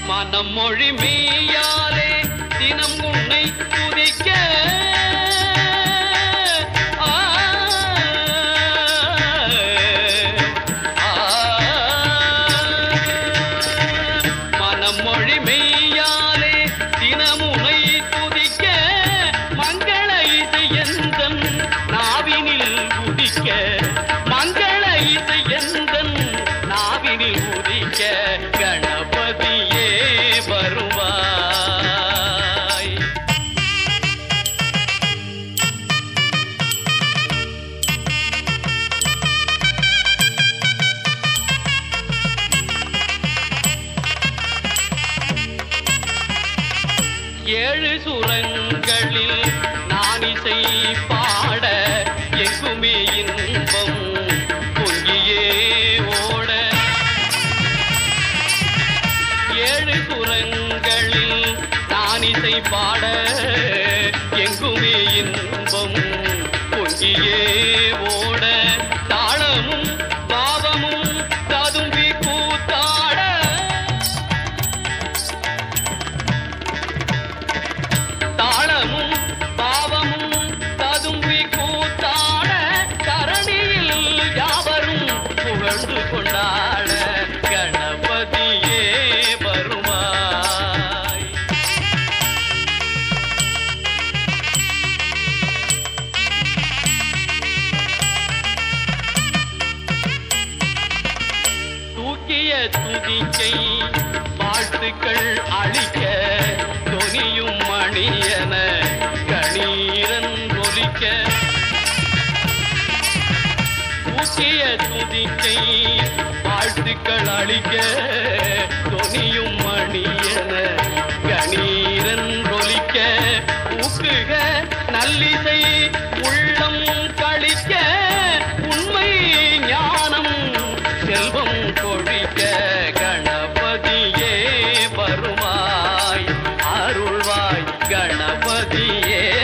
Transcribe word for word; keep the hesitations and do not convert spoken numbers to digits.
மனம் மொழி மெய்யாலே தினம் உன்னை துதிக்க மனம் மொழி மெய்யாலே தினம் உன்னை துதிக்க மங்கள இசை எந்தன் நாவினில் உதிக்க மங்கள இசை எந்தன் நாவினில் உதிக்க கணபதியே வருவாய். ஏழு சுரங்களில் நான் இசை பாட எங்குமே இன்பம் பொங்கியே ஓட ஏழு சுரங்களில் நான் இசை பாட எங்குமே இன்பம் பொங்கியே ஓட தாளமும் பாவமும் ததும்பி கூத்தாட தாளமும் பாவமும் ததும்பி கூத்தாட தரணியில் யாவரும் புகழ்ந்து கொண்டாட கணபதியே வருவாய். தூக்கிய துதிக்கை வாழ்த்துக்கள் அளிக்க தொனியும் மணியன கணீரன் ஒலிக்க தூக்கிய துதிக்கை வாழ்த்துக்கள் அளிக்க தொனியும் மணியன கணீரன் ஒலிக்க ஊக்குக நல்லிசை உள்ளம் கழிக்க உண்மை ஞானம் செல்வம் கொழிக்க கணபதியே வருவாய் அருள்வாய் கணபதியே